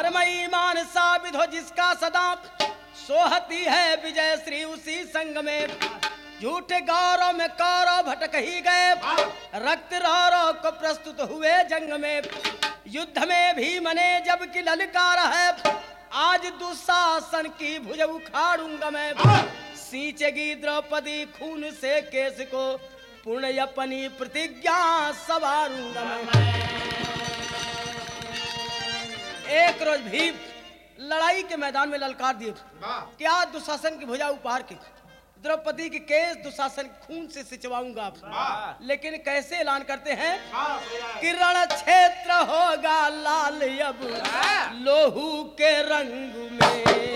धर्मई मान साबित हो जिसका सदा सोहती है विजय श्री उसी संग में। झूठे गौरव में कौरव भटक ही गए, रक्त रौरव को प्रस्तुत हुए जंग में। युद्ध में भीम ने जब की ललकार है, आज दुशासन की भुज उखाड़ूंगा मैं। सींचेगी द्रौपदी खून से केस को, पूर्ण अपनी प्रतिज्ञा सवारूंगा मैं। एक रोज भीम लड़ाई के मैदान में ललकार दिए कि आज दुशासन की भुजा उपार के द्रौपदी की केस दुशासन खून से सिंचवाऊंगा। लेकिन कैसे ऐलान करते हैं कि रण क्षेत्र होगा लाल अब लोहू के रंग में।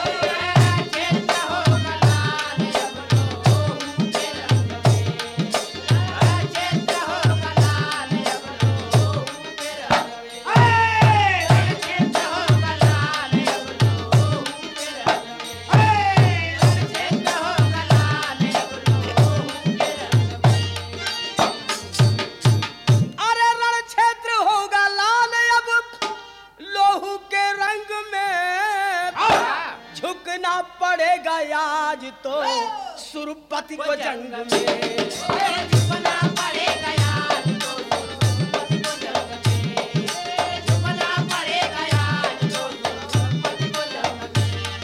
आज तो सुरपति को जंग में झुकना पड़ेगा, आज तो सुरपति को जंग में झुकना पड़ेगा, आज तो सुरपति को जंग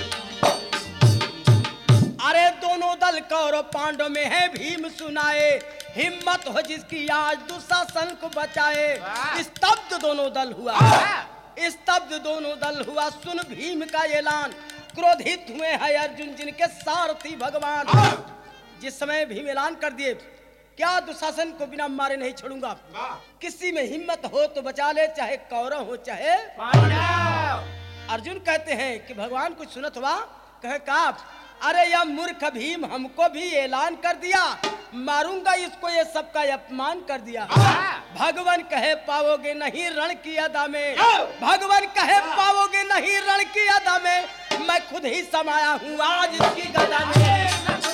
में। अरे दोनों दल कौरव पांडव में है, भीम सुनाए हिम्मत हो जिसकी आज दुशासन को बचाए। स्तब्ध दोनों दल हुआ, स्तब्ध दोनों दल हुआ, सुन भीम का ऐलान। क्रोधित हुए हैं अर्जुन जिनके सारथी भगवान। जिस समय भीम ऐलान कर दिए क्या दुशासन को बिना मारे नहीं छोड़ूंगा, किसी में हिम्मत हो तो बचा ले, चाहे कौरव हो चाहे पांडव। अर्जुन कहते हैं कि भगवान कुछ सुनत हुआ, कहे का अरे यह मूर्ख भीम हमको भी ऐलान कर दिया, मारूंगा इसको, ये सबका अपमान कर दिया। भगवान कहे पाओगे नहीं रण की अदा में, भगवान कहे पाओगे नहीं रण की अदा में, मैं खुद ही समाया हूँ आज इसकी गदा में।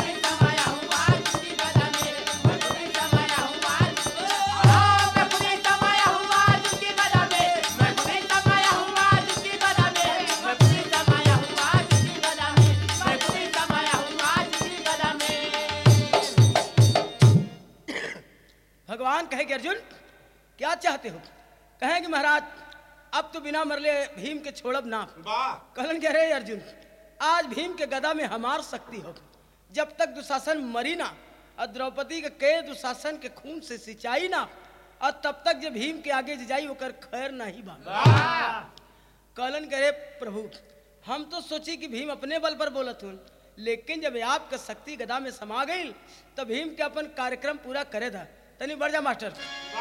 भगवान कहेंगे अर्जुन क्या चाहते हो? कहेंगे महाराज अब तो बिना मरले भीम के छोड़ब ना। कहलन कह रहे अर्जुन आज भीम के गदा में हमार शक्ति हो, जब तक दुशासन मरी ना और द्रौपदी के दुशासन के खून से सिंचाई ना, और तब तक जब भीम के आगे जाई ओकर खैर नहीं बा। कहलन कह रहे प्रभु हम तो सोची कि भीम अपने बल पर बोलत हूँ, लेकिन जब आपका शक्ति गदा में समा गई तो भीम के अपन कार्यक्रम पूरा करे था। तनी बढ़ जा मास्टर।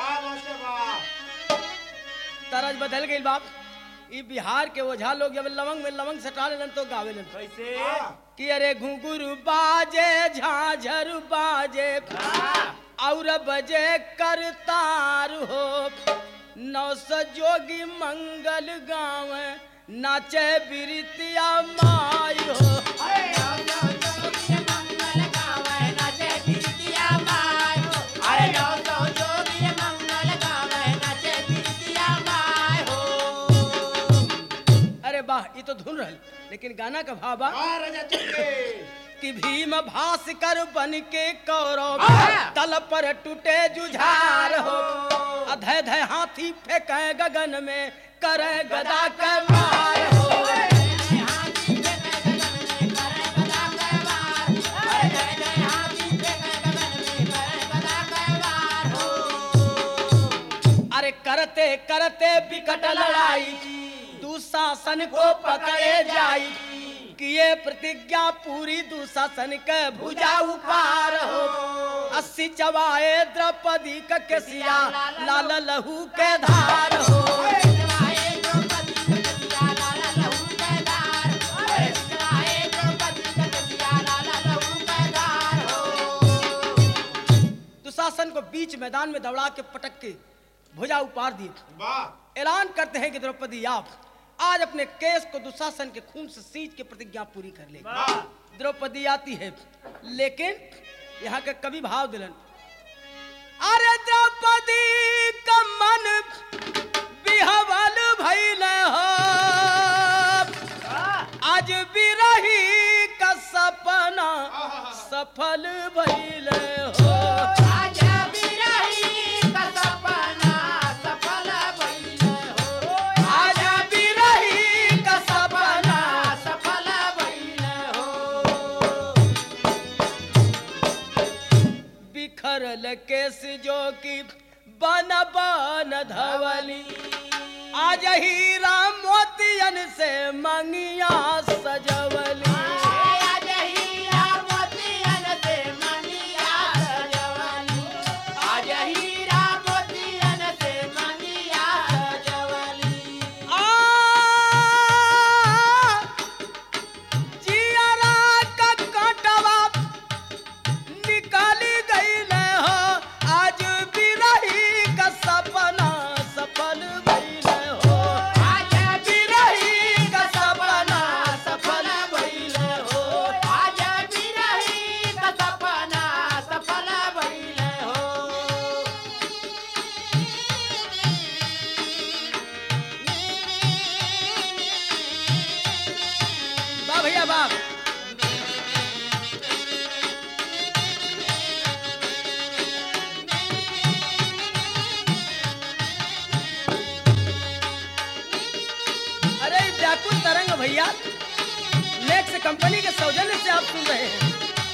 तरज बदल गई बाप। ये बिहार के ओझा लोग जब लवंग में लवंग सटा लेन तो गावे लेन कैसे कि अरे घुंघरू बाजे झांझर बाजे और बजे करतार हो, नौ जोगी मंगल गाँव नाचे बिरतिया माई हो। ये तो धुन रही, लेकिन गाना का भाव कि भीम भास्कर बन के कौरव तल पर टूटे जुझार हो, अधय धय हाथी फेंके गगन में करे गदा के मार हो। अरे करते करते विकट लड़ाई दुशासन को पकड़े जाई, किए प्रतिज्ञा पूरी दुशासन के भुजा उपार हो। 80 चवाए द्रौपदी का केसिया लाल लहू के धार हो। दुशासन को बीच मैदान में दौड़ा के पटक के भुजा उपार दिए। ऐलान करते हैं कि द्रौपदी आप आज अपने केस को दुशासन के खून से सींच के प्रतिज्ञा पूरी कर लेगी। द्रौपदी आती है, लेकिन यहाँ के कवि भाव दिलन अरे द्रौपदी का मन बिहवल भइल हो, सफल भइले हो। आज बिरही का सपना सफल भइले हो। आज बिरही का सपना सफल भइले हो। बिखरल केस जो की बन बन धवली, आज हीरा मोतियन से मंगिया सजवली। आज हीरा मोतियन से मंगिया सजवली। आज हीरा मोतियन से मंगिया सजवली। आ जियरा का कांटवा निकाली गईले हो। आज बिरही का सपना सफल भइले हो। आज बिरही का सपना सफल भइले हो। आज बिरही का सपना सफल भइले हो। वाह भैया वाह। अरे व्याकुल तरंग भैया नेक्स्ट कंपनी के सौजन्य से आप सुन रहे हैं।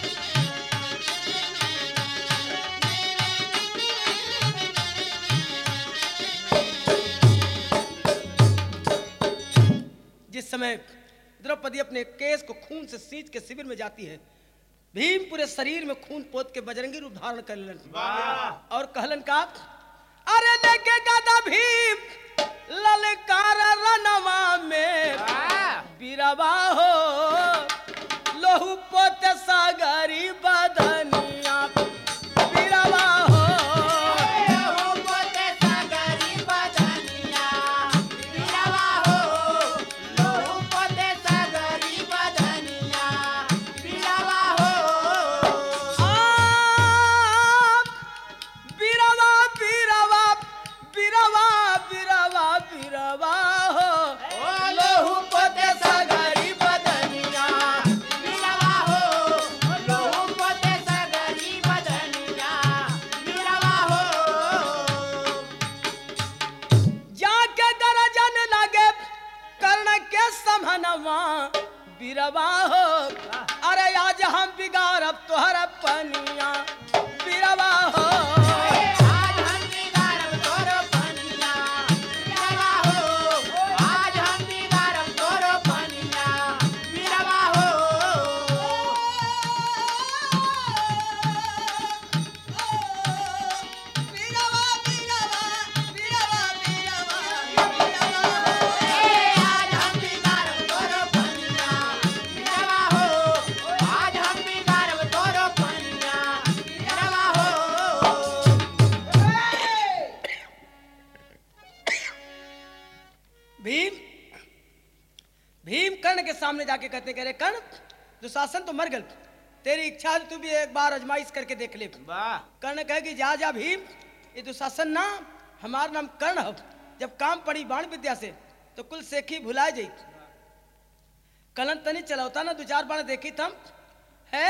जिस समय द्रौपदी अपने केस को खून से सींच के शिविर में जाती है, भीम पूरे शरीर में खून पोत के बजरंगी रूप धारण कर लेलन और कहलन का, अरे लेके गदा भीम ललकार रनवा में बीरवा हो, लोहू पोत सागरी बदनिया बीरवा हो। लोहू पोते सागरी बदनिया बीरवा हो। लोहू पोते सागरी बदनिया बीरवा हो। बीरवा बीरवा बीरवा बीरवा बीरवा हो, लोहू पोते सागरी बदनिया बीरवा हो। लोहू पोते सागरी बदनिया बीरवा हो। जाके गरजन लगे कर्ण के समनवा बीरवा हो। अरे आज हम बिगाड़ब तोहर पनिया बीरवा हो। आज हम बिगाड़ब तोरो पनिया बीरवा हो। आज हम बिगाड़ब तोरो पनिया बीरवा हो। आज हम बिगाड़ब तोरो पनिया बीरवा हो। आज हम बिगाड़ब तोरो पनिया बीरवा हो। भीम भीम कर्ण के सामने जाके कहते कह रहे कर्ण दुशासन तो मर गल, तेरी इच्छा है तू भी एक बार आजमाइश करके देख ले। कर्ण कहे कि जा जा भीम, ये दुशासन ना हमारा नाम कर्ण हो। जब काम पड़ी बाण विद्या से तो कुल सेखी भुला जाई। कलन तनी चलौता ना दो चार बाण देखी थम है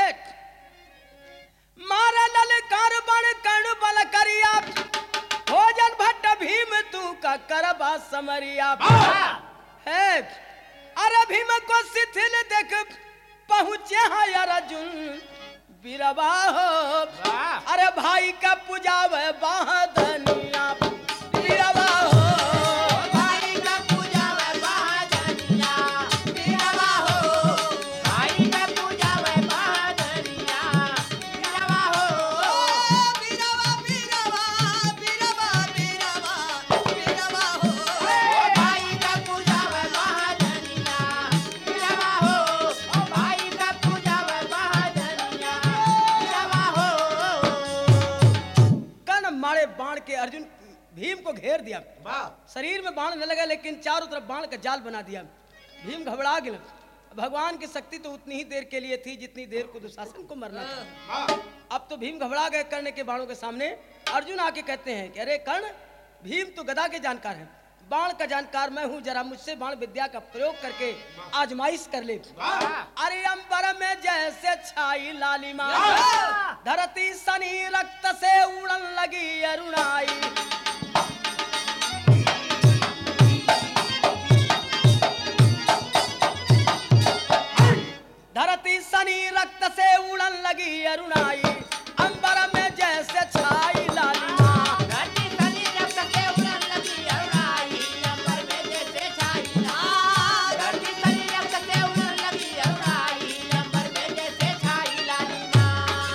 मारा ललकार बण कर्ण बल करिया, भोजन भट्ट भीम तू का करबा समरिया है। अरे भीम को शिथिल देख पहुंचे हैं अर्जुन बीरवा हो। अरे भाई का पूजावे बहादनिया बीरवा हो। भाई का पूजावे बहादनिया बीरवा हो। भाई का पूजावे बहादनिया बीरवा हो। बीरवा बीरवा बीरवा बीरवा बीरवा हो। भाई का पूजावे बहादनिया बीरवा हो। भाई का पूजावे बहादनिया बीरवा हो। कर्ण मारे बाण के अर्जुन भीम को घेर दिया। शरीर में बाण न लगा लेकिन चारों तरफ बाण का जाल बना दिया। भीम घबरा गया। भगवान की शक्ति तो उतनी ही देर के लिए थी जितनी देर को दुशासन को मरना था। अब तो भीम घबरा गए कर्ण के बाणों के सामने। अर्जुन आके कहते हैं कि अरे कर्ण, भीम तो गदा के जानकार है, बाण का जानकार मैं हूँ, जरा मुझसे बाण विद्या का प्रयोग करके आजमाइश कर ले। अरे अंबर में जैसे छाई लालिमा, धरती सनी रक्त से उड़न लगी अरुणाई। धरती सनी रक्त से उड़न लगी अरुणाई, अंबर में जैसे छाई लालिमा। धरती सनी रक्त से उड़न लगी अरुणाई, अंबर में जैसे छाई लालिमा। धरती सनी रक्त से उड़न लगी अरुणाई, अंबर में जैसे छाई लालिमा।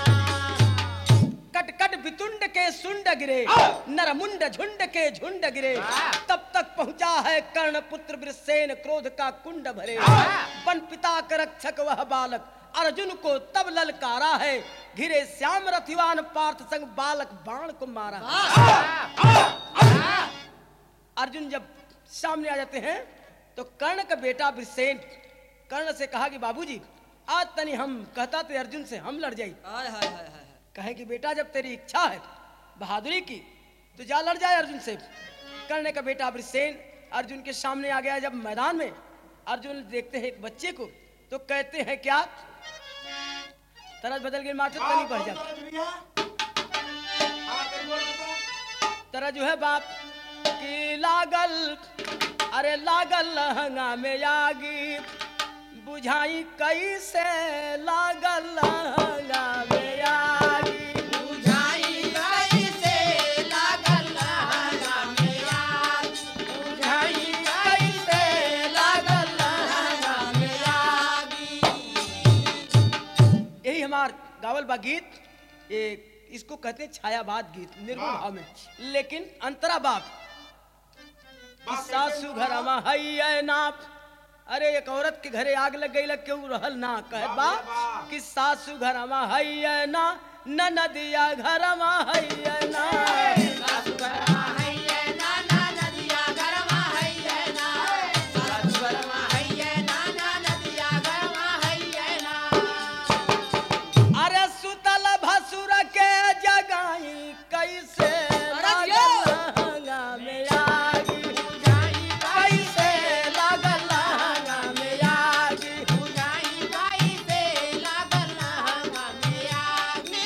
कट कट वितुंड के सुंड गिरे, नरमुंड झुंड के झुंड गिरे। तब तक पहुंचा है कर्ण पुत्र वृषसेन, क्रोध का कुंड भरे। वन पिता का रक्षक वह बालक, अर्जुन को तब ललकारा है। घिरे श्याम रथिवान पार्थ संग, बालक बाण को मारा। अर्जुन जब सामने आ जाते हैं तो कर्ण का बेटा वृषसेन कर्ण से कहा कि बाबूजी आज तनी हम कहता थे अर्जुन से हम लड़ जाई। हाय हाय हाय हाय। कहे कि बेटा जब तेरी इच्छा है बहादुरी की तो जा लड़ जाए अर्जुन से। कर्ण का बेटा वृषसेन अर्जुन के सामने आ गया। जब मैदान में अर्जुन देखते हैं एक बच्चे को तो कहते हैं क्या, तरस बदल गई मास्टर तनी बढ़ जा। तरह जो है बाप की लागल, अरे लागल लहंगा में आगी, बुझाई कैसे लागल लहंगा में आगी। बुझाई कैसे लागल लहंगा में आगी, बुझाई कैसे लागल लहंगा में आगी। यही हमार गावल बा गीत, ये इसको कहते हैं छायावाद गीत निर्गुण भाव में। लेकिन अंतरा बाप कि सासू घर है नाप, अरे एक औरत के घरे आग लग गई, लग क्यों रहल ना कहे बाप कि सासू घर है ना, नदिया घर है ना। सासु घरमा हैये ना, नदिया घरमा हैये ना। सासु घरमा हैये ना, नदिया घरमा हैये ना। अरे सुतल भसुर के जगाई कैसे लागल लहंगा में आगी, बुझाई कैसे लागल लहंगा में आगी। बुझाई कैसे लागल लहंगा में आगी।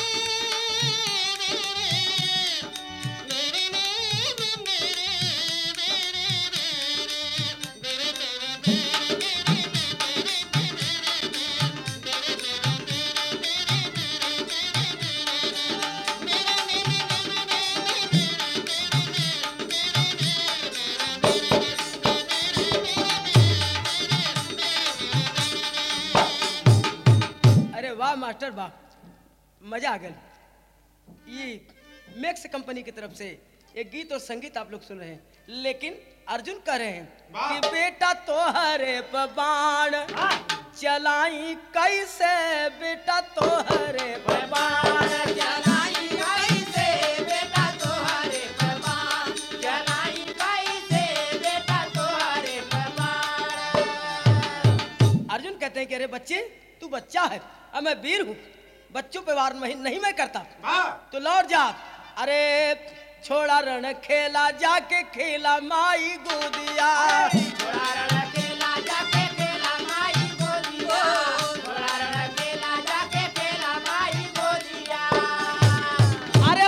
अरे वाह मास्टर वाह, मजा आ गया। ये मैक्स कंपनी की तरफ से एक गीत और संगीत आप लोग सुन रहे हैं। लेकिन अर्जुन कह रहे हैं कि बेटा तोहरे पे बाण चलाई कैसे, बेटा तोहरे पे बाण। जलाई कैसे बेटा तोहरे परवान, जलाई कैसे बेटा तोहरे परवान। अर्जुन कहते हैं कि अरे बच्चे तू बच्चा है, अब मैं वीर हूँ, बच्चों पे वार नहीं मैं करता, तो लौट जा। अरे छोड़ा रण खेला जाके खेला माई गोदिया। छोड़ा रण खेला जाके खेला माई गोदिया, छोड़ा रण खेला जाके खेला माई गोदिया। अरे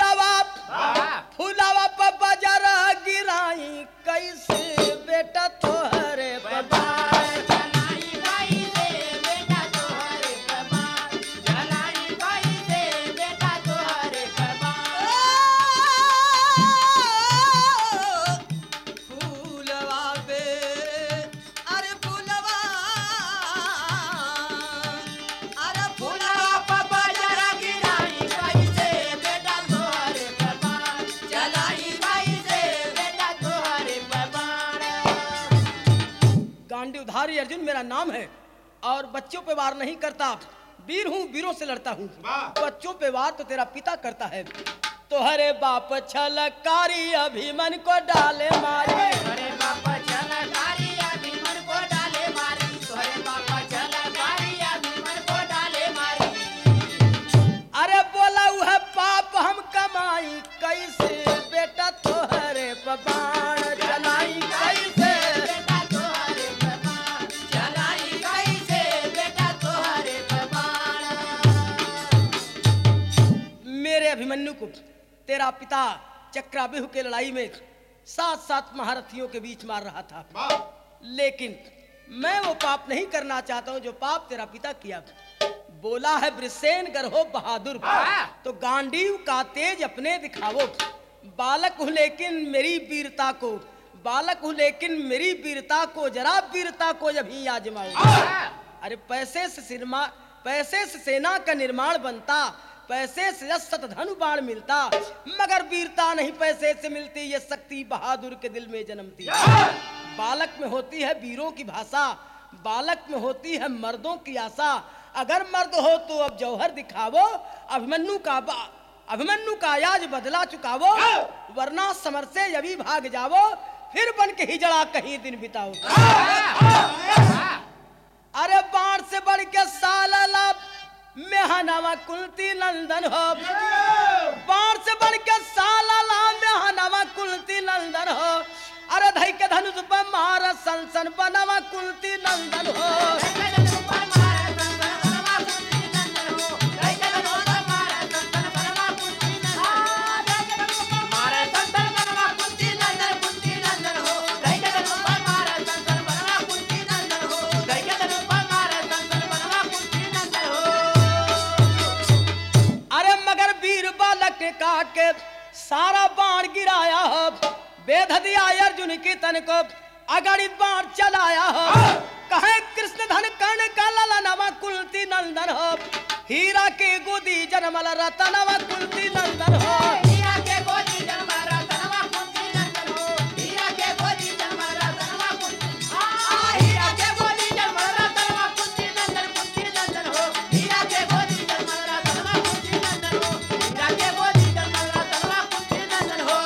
फूलावा पे बजर गिराई कैसे, बेटा तोहरे पे बाण। जलाई कैसे बेटा तोहरे परवान, जलाई कैसे बेटा तोहरे परवान। फूलवा पे, अरे फूलवा, अरे फूलवा पे बजरा गिराई कैसे बेटा तोहरे परवान, जलाई कैसे बेटा तोहरे परवान। गांडीवधारी अर्जुन मेरा नाम है और बच्चों पे वार नहीं करता, वीर हूँ, वीरों से लड़ता हूँ। बच्चों पे वार तो तेरा पिता करता है। तोहरे बाप छलकारी अभिमन को डाले मारी। तोहरे बापा छलकारी अभिमन को डाले मारी, तोहरे बापा छलकारी अभिमन को डाले मारी। अरे बोला वह पाप हम कमाई कैसे, बेटा तोहरे पे बाण तेरा पिता चक्रव्यूह के लड़ाई में 7 महारथियों के बीच मार रहा था, लेकिन मैं वो पाप नहीं करना चाहता हूँ जो पाप तेरा पिता किया। बोला है वृषसेन गर हो बहादुर, तो गांडीव का तेज अपने दिखावो। बालक हूँ लेकिन मेरी वीरता को, बालक हूँ लेकिन मेरी वीरता को, जरा वीरता को जब ही आजमाओ। अरे पैसे से सेना का निर्माण बनता, पैसे से शत धनु बाण मिलता, मगर वीरता नहीं पैसे से मिलती, ये शक्ति बहादुर के दिल में जन्मती। बालक में होती है वीरों की भाषा, बालक में होती है मर्दों की आशा। अगर मर्द हो तो अब जौहर दिखावो, अभिमन्यु का याज बदला चुकावो, वरना समर से यभी भाग जावो, फिर बन के हिजड़ा कहीं दिन बिताओ। अरे बाण से बढ़ के साला मेहनवा कुलती नंदन हो, बाण से बढ़ के साला मेहनवा कुलती नंदन हो। अरे धई के धनुष पर मार सन बनवा कुलती नंदन हो। काट के सारा बाण गिराया हो, बेध दिया अर्जुन की तन को, अगणित बाण चलाया हो। कहे कृष्ण धन कर्ण का ललनवा कुलती नंदन हो, हीरा के गोदी जन्मल रतनवा कुलती नंदन हो। हीरा के गोदी जन्मल रतनवा कुलती नंदन हो, हीरा के गोदी जन्मल रतनवा हीरा के गोदी जन्मल रतनवा कुलती नंदन हो, हीरा के गोदी जन्मल रतनवा कुलती नंदन हो, हीरा के गोदी जन्मल रतनवा कुलती नंदन हो।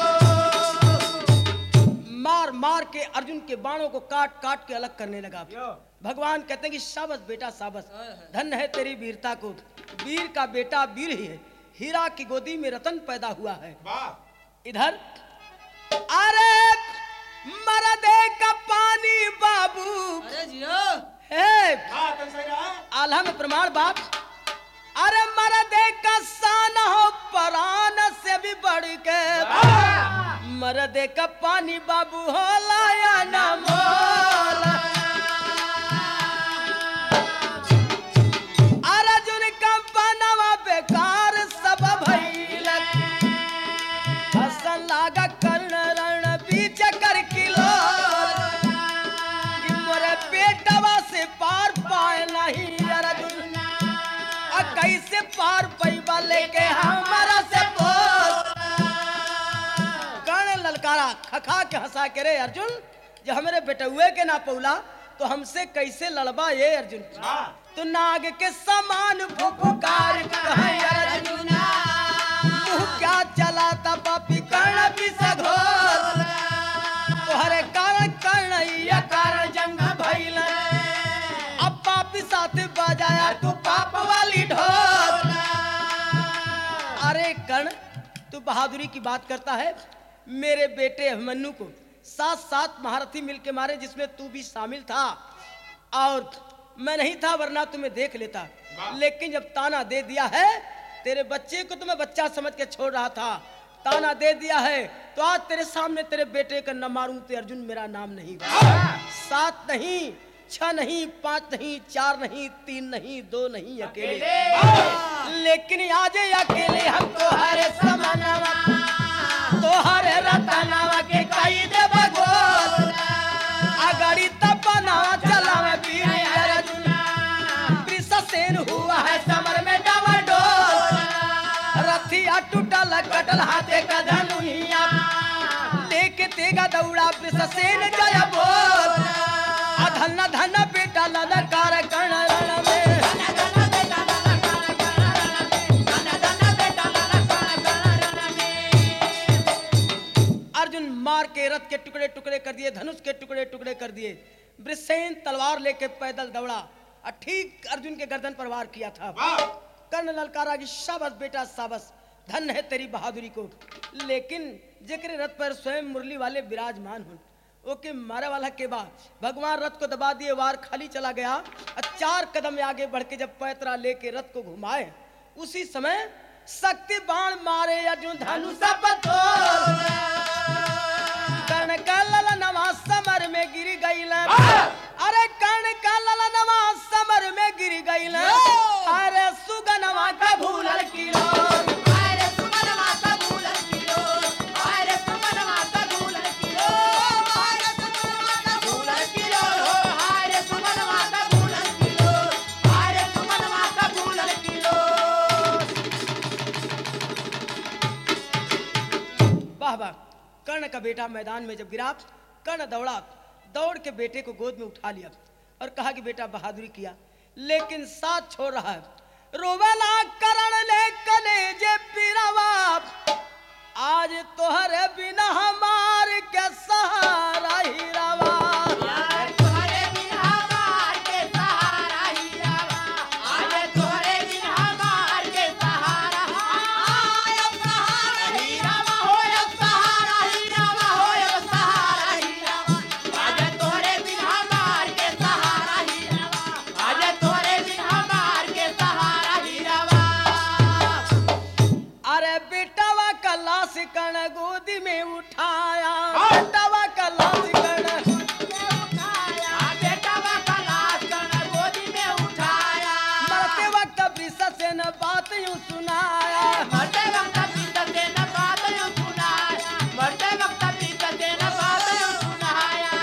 मार मार के अर्जुन के बाणों को काट काट के अलग करने लगा। भगवान कहते हैं कि शाबाश बेटा शाबाश, धन्य है तेरी वीरता को, वीर का बेटा वीर ही है, हीरा की गोदी में रतन पैदा हुआ है। इधर अरे मरदे का पानी बाबू, अरे जियो आल्हा में प्रमाण बाप। अरे मरदे का सान हो परान से भी बढ़ के, मरदे का पानी बाबू हो लाया ना मोल। अर्जुन का बनवा बेकार सब भइल, हसन लागा कर्ण रण बीच कर किलो, मोरे बेटवा से पार पाए नहीं अर्जुन, कैसे पार पैबा लेके हमारा से बोल। कर्ण ललकारा खखा के हंसा के, रे अर्जुन जो हमारे बेटुए के ना पौला तो हमसे कैसे लड़बा ये अर्जुन। तो नाग के समान फुफकार कहे अर्जुन, तू क्या चलाता पापी कर्ण भी सघोर, तोहरे कारण कर्ण ये कारण जंग भइल, अब पापी साथ बजाया तू पाप वाली ढोल। अरे कर्ण तू बहादुरी की बात करता है, मेरे बेटे अभिमन्यु को 7 महारथी मिलके मारे, जिसमें तू भी शामिल था, और मैं नहीं था वरना तुम्हें देख लेता, लेकिन जब ताना दे दिया है, तेरे बच्चे को तो मैं बच्चा समझ के छोड़ रहा था, ताना दे दिया है तो आज तेरे सामने तेरे बेटे का न मारूं तो अर्जुन मेरा नाम नहीं। 7 नहीं, 6 नहीं, 5 नहीं, 4 नहीं, 3 नहीं, 2 नहीं, अकेले। लेकिन आज अकेले हम तो हरे समानवा, तो हरे रतनवा के कई दे बगोल, अगड़ी तपनावा चलावे वीर अर्जुन, वृषसेन हुआ है समर में डमाडोल, रथिया टूटल कटल हाथे का धनुहिया, लेके तेगा दौड़ा वृषसेन जय बोल। धन धन बेटा ललकार कर्ण रण में, अर्जुन मार के रथ के टुकड़े टुकड़े कर दिए, धनुष के टुकड़े टुकड़े कर दिए। वृषसेन तलवार लेके पैदल दौड़ा और ठीक अर्जुन के गर्दन पर वार किया था। कर्ण ललकारा की शाबाश बेटा शाबाश, धन है तेरी बहादुरी को, लेकिन जेकरे रथ पर स्वयं मुरली वाले विराजमान हो, ओके मारे वाला के बाद भगवान रथ को दबा दिए, वार खाली चला गया। 4 कदम आगे बढ़ के जब पैतरा लेके रथ को घुमाए, उसी समय शक्ति बाण मारे अर्जुन धनुष बतोर कर्ण का ललनवा समर में गिर गईल अरे कर्ण का ललनवा समर में गिर गईल अरे सुगनवा का भूलल किलो अरे सुमनवा का भूलल किलो अरे सुमनवा का भूलल किलो अरे सुमनवा का भूलल किलो अरे सुमनवा का भूलल किलो अरे सुमनवा का भूलल किलो वाह वाह। कर्ण का बेटा मैदान में जब गिरा कर्ण दौड़ा दौड़ के बेटे को गोद में उठा लिया और कहा कि बेटा बहादुरी किया लेकिन साथ छोड़ रहा है रोवेला कर्ण ले कलेजे पिरवा आज तोहरे बिना हमार के सहारा ही रवा आज तोहरे बिन हमार के सहारा ही रवा आज तोहरे बिन हमार के सहारा अब सहारा ही रवा हो अब सहारा ही रवा हो अब सहारा ही रवा आज तोहरे बिन हमार के सहारा ही रवा आज तोहरे बिन हमार के सहारा ही रवा अरे बेटावा का लाश कर्ण गोदी में उठाया बेटावा का लाश कर्ण बेटा का लाश कर्ण गोदी में उठाया मरते वक्त वृष से न बात यूं सुनाया मरते वक्त पीत से न बात यूं सुनाया मरते वक्त पीत से न बात यूं सुनाया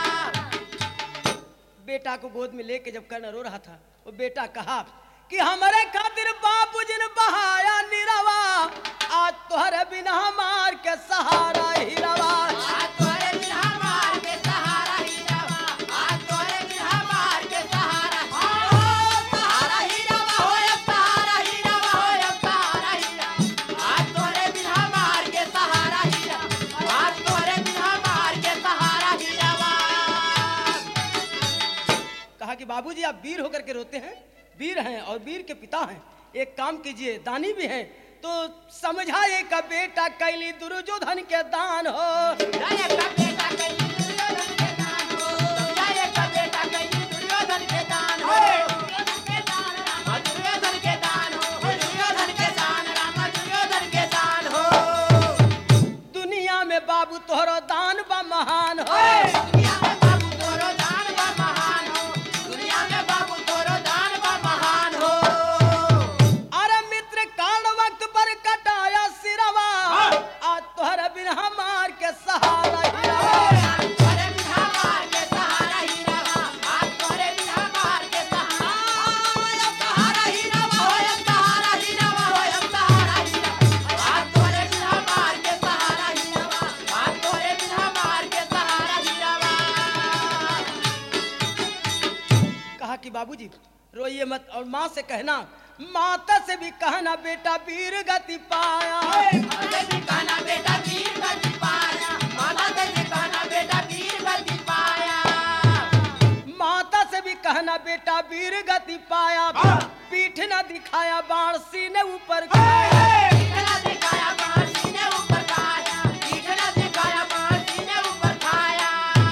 बेटा को गोद में लेके जब कर्ण रो रहा था वो बेटा कहा कि हमारे खातिर बापूजी ने बहाया निरवा आज तोहरे बिना हमार के सहारा ही रवा आज तोरे बिन हमार के सहारा ही रवा आज तोरे बिन हमार के सहारा सहारा ही रवा हो अब सहारा ही रवा हो अब सहारा ही रवा आज तोरे बिन हमार के सहारा ही रवा आज तोरे बिन हमार के सहारा ही रवा कहा कि बाबूजी आप वीर होकर के रोते हैं वीर हैं और वीर के पिता हैं एक काम कीजिए दानी भी हैं तो समझाए का बेटा कैली दुर्योधन के दान हो जय का बेटा कई दुर्योधन के दान हो जय का बेटा कई दुर्योधन के दान हो दुर्योधन के दान हो दुर्योधन के दान राम दुर्योधन के दान हो दुनिया में बाबू तोहरो दान बा महान हो दुनिया में बाबू तोरो दान बा महान हो दुनिया में बाबू तोरो दान बा महान हो अरे मित्र काल वक्त पर कटाया सिरवा आज तोहरे बिन हमार के सहारा ही रवा तोरे बिन हमार के सहारा ही रवा आज तोरे बिन हमार के सहारा ही रवा हो अब सहारा ही रवा हो अब सहारा ही रवा आज तोरे बिन हमार के सहारा ही रवा आज तोरे बिन हमार के सहारा ही रवा कहा कि बाबूजी रोइए मत और माँ से कहना माता से भी कहना बेटा वीर गति पाया माता से कहना बेटा वीर गति पाया माता से कहना बेटा वीर गति पाया माता से भी कहना बेटा वीर गति पाया पीठ न दिखाया बाण सीने ऊपर इतना दिखाया बाण सीने ऊपर खाया इतना दिखाया बाण सीने ऊपर खाया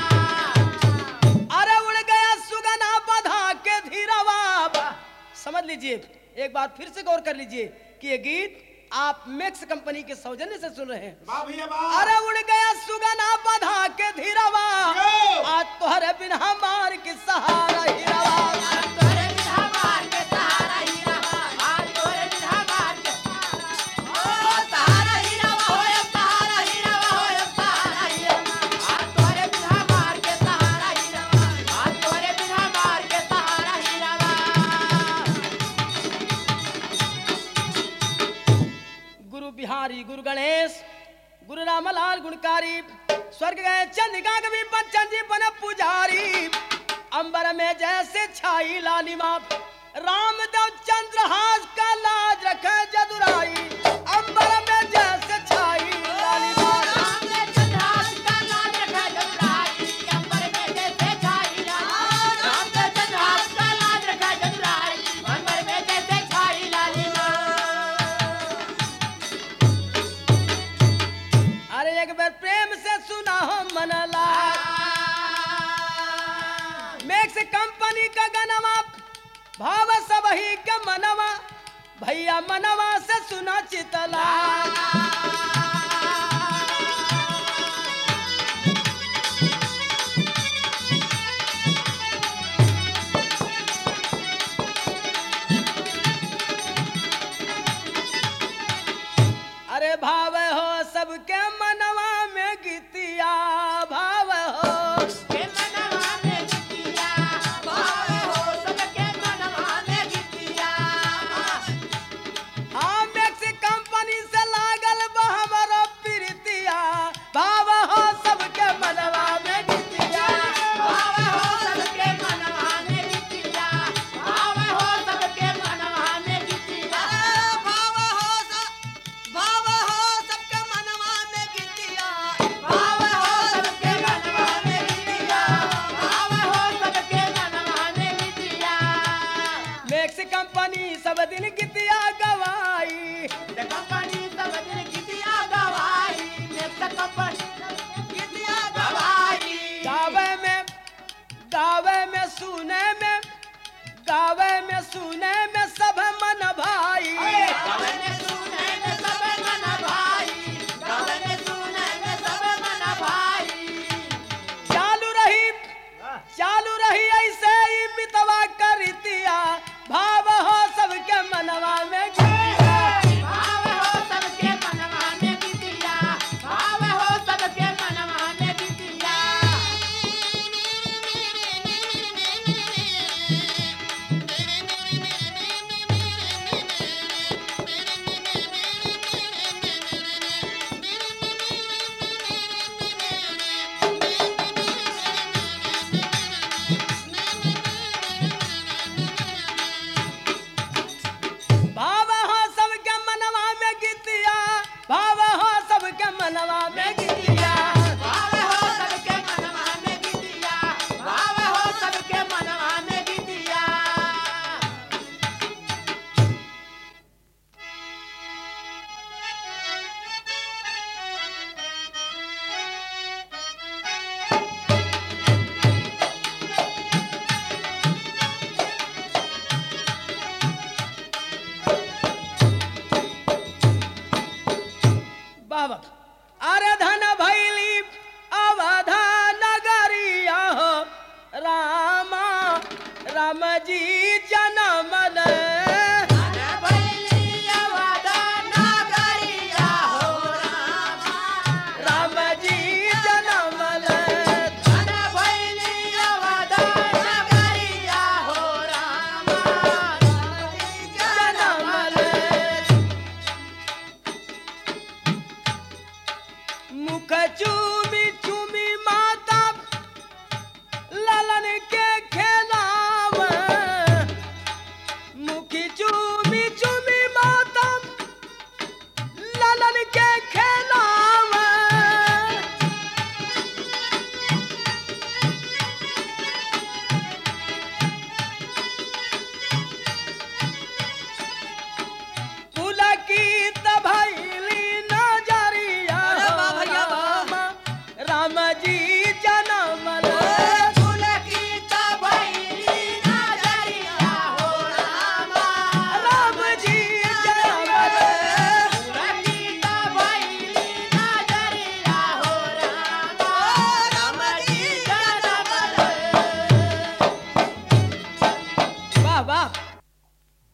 अरे उड़ गया सुगना बधा के धीरवा समझ लीजिए एक बात फिर से गौर कर लीजिए कि ये गीत आप मैक्स कंपनी के सौजन्य से सुन रहे हैं अरे उड़ गया सुगना बधा के धीरवा आज तोहरे बिन हमार के सहारा ही रवा आज तोरे बिन हमार के सहारा ही रवा आज तोरे बिन हमार के सहारा ही रवा हो अब सहारा ही रवा हो अब सहारा ही रवा आज तोरे बिन हमार के सहारा ही रवा आज तोरे बिन हमार के सहारा ही रवा गुरु बिहारी गुरु गणेश गुरु रामलाल गुणकारी स्वर्ग गए चंद्रिका कवि बच्चन जी बने पुजारी अंबर में जैसे छाई लालिमा रामदेव चंद्रहास का लाज रखे जदुराई अंबर में जैसे छाई लालिमा राम ने चंद्रहास का लाज रखा जदुराई अंबर में जैसे छाई लालिमा राम ने चंद्रहास का लाज रखा जदुराई अंबर में जैसे छाई लालिमा अरे एक बार प्रेम से सुना हो मन लाग मैक्स कंपनी का गनवा भाव सबही के मनवा भैया मनवा से सुना चितला अरे भाव हो सबके मनवा में गीतिया भाव हो के मनवा में गीतिया भाव हो सबके मनवा में गीतिया हाँ मैक्सी कंपनी से लागल बा हमारा प्रीतिया भाव हो सबके मनवा में गीतिया भाव हो सबके मनवा में गीतिया भाव हो सबके मनवा में गीतिया भाव हो सबके मनवा में गीतिया भाव हो सबके मनवा में गीतिया भाव हो सबके मनवा में गीतिया मैक्सी कंपनी सब दिन गीतिया गवाई कंपनी सब दिन गीतिया गवाई नेक्स्ट कंपनी गीतिया गवाई गावे में सुने में सब मन भाई गावे में सुने में सब मन भाई गावे में सुने में सब मन भाई चालू रही ऐसे ही मितवा करतिया भाव हो सबके मनवा में गीतिया भाव हो सबके मनवा में गीतिया भाव हो सबके मनवा में गीतिया भाव हो सबके मनवा में गीतिया भाव हो सबके मनवा में गीतिया भाव हो सबके मनवा में गीतिया भाव हो सबके मनवा में गीतिया बाबा अरे धन भैली अवधा नगरिया हो राम जी